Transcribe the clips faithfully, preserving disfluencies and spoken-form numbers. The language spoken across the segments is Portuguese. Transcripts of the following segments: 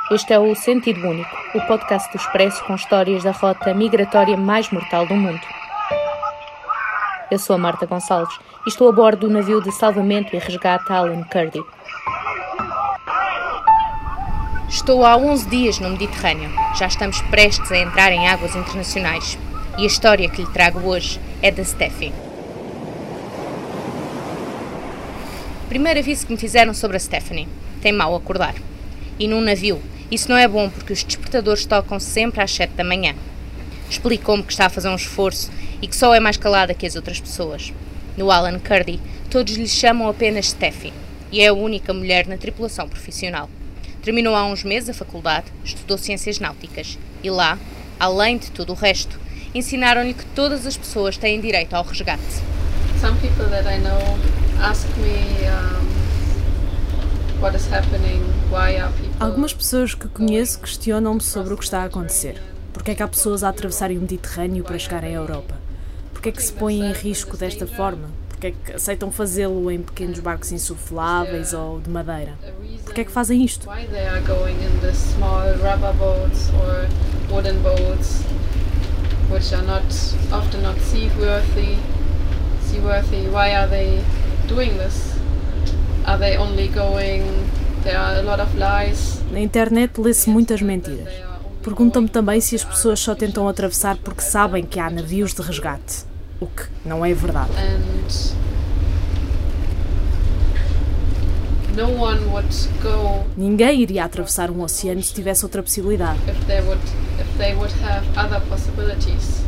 Este é o Sentido Único, o podcast do Expresso com histórias da rota migratória mais mortal do mundo. Eu sou a Marta Gonçalves e estou a bordo do navio de salvamento e resgate Alan Kurdi. Estou há onze dias no Mediterrâneo. Já estamos prestes a entrar em águas internacionais. E a história que lhe trago hoje é da Steffi. Primeiro aviso que me fizeram sobre a Stephanie. Tem mal acordar. E num navio, isso não é bom porque os despertadores tocam sempre às sete da manhã. Explicou-me que está a fazer um esforço e que só é mais calada que as outras pessoas. No Alan Kurdi, todos lhe chamam apenas Steffi e é a única mulher na tripulação profissional. Terminou há uns meses a faculdade, estudou ciências náuticas e lá, além de tudo o resto, ensinaram-lhe que todas as pessoas têm direito ao resgate. Some people that I know ask me um, what is happening, why are people... Algumas pessoas que conheço questionam-me sobre o que está a acontecer. Porque é que há pessoas a atravessarem o Mediterrâneo para chegarem à Europa? Porque é que se põem em risco desta forma? Porque é que aceitam fazê-lo em pequenos barcos insufláveis ou de madeira? Porque é que fazem isto? Why they are going in the small rubber boats or wooden boats, which are not often not seaworthy. Seaworthy. Why are they doing this? Are they only going? There are a lot of lies. Na internet lê-se muitas mentiras. Perguntam-me também se as pessoas só tentam atravessar porque sabem que há navios de resgate, o que não é verdade. And no one would go Ninguém iria atravessar um oceano se tivesse outra possibilidade. if they would if they would have other possibilities.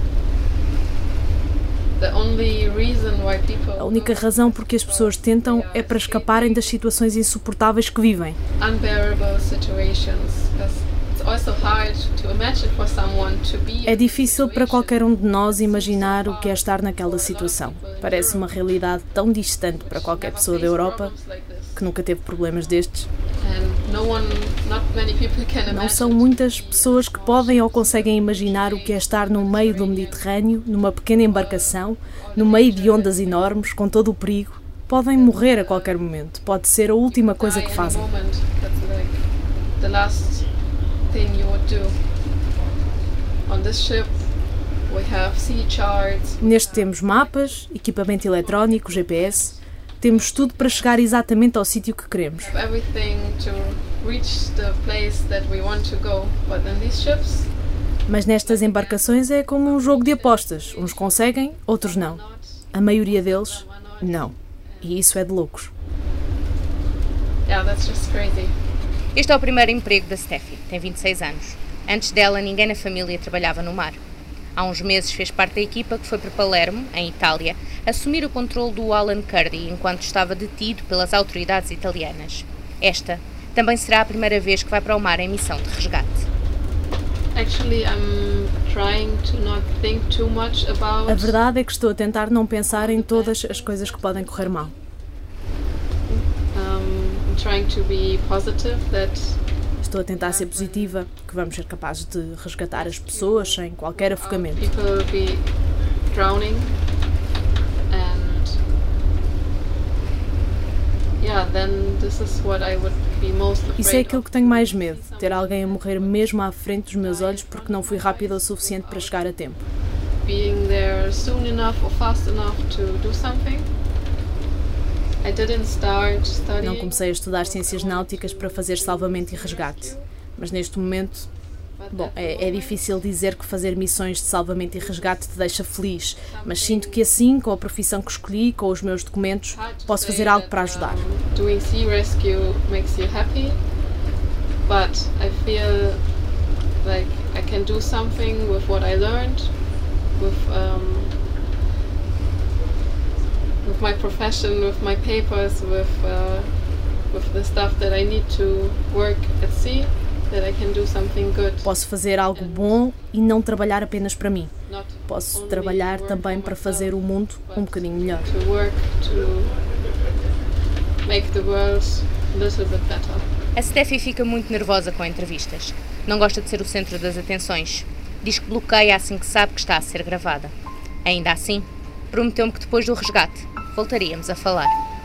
The only reason why people A única razão por que as pessoas tentam é para escaparem das situações insuportáveis que vivem. unbearable situations, because it's also hard to imagine for someone to be É difícil para qualquer um de nós imaginar o que é estar naquela situação. Parece uma realidade tão distante para qualquer pessoa da Europa que nunca teve problemas destes. and no one not many people can Não imagine. são muitas pessoas que podem ou conseguem imaginar o que é estar no meio do Mediterrâneo, numa pequena embarcação, no meio de ondas enormes, com todo o perigo. Podem morrer a qualquer momento. Pode ser a última coisa que fazem. Die in a moment. That's like the last thing you would do. On this ship we have sea charts. Neste temos mapas, equipamento eletrónico, G P S. Temos tudo para chegar exatamente ao sítio que queremos. Have everything to reach the place that we want to go. But in these ships, Mas nestas embarcações é como um jogo de apostas. Uns conseguem, outros não. A maioria deles, não. E isso é de loucos. yeah, that's just crazy. Este é o primeiro emprego da Steffi, tem vinte e seis anos. Antes dela, ninguém na família trabalhava no mar. Há uns meses fez parte da equipa que foi para Palermo, em Itália, assumir o controle do Alan Kurdi enquanto estava detido pelas autoridades italianas. Esta também será a primeira vez que vai para o mar em missão de resgate. Actually, I'm trying to not think too much about A verdade é que estou a tentar não pensar em todas as coisas que podem correr mal. um, I'm trying to be positive that Estou a tentar ser positiva, que vamos ser capazes de resgatar as pessoas sem qualquer afogamento. people will be drowning, and yeah, then this is what I would be most afraid Isso é aquilo of. que tenho mais medo, ter alguém a morrer mesmo à frente dos meus olhos porque não fui rápida o suficiente para chegar a tempo. Being there soon enough or fast enough to do something. I didn't start studying. Não comecei a estudar ciências náuticas para fazer salvamento e resgate, mas neste momento, bom, é, é difícil dizer que fazer missões de salvamento e resgate te deixa feliz, mas sinto que assim, com a profissão que escolhi, com os meus documentos, posso fazer algo para ajudar. Um, doing sea rescue makes you happy, but I feel like I can do something with what I learned, with um, with my profession, with my papers, with uh, with the stuff that I need to work at sea, that I can do something good. Posso fazer algo bom e não trabalhar apenas para mim. Not Posso only trabalhar work também for para myself, fazer o mundo um but bocadinho melhor. to work to make the world a little bit better. A Steffi fica muito nervosa com entrevistas. Não gosta de ser o centro das atenções. Diz que bloqueia assim que sabe que está a ser gravada. Ainda assim, prometeu-me que depois do resgate voltaríamos a falar.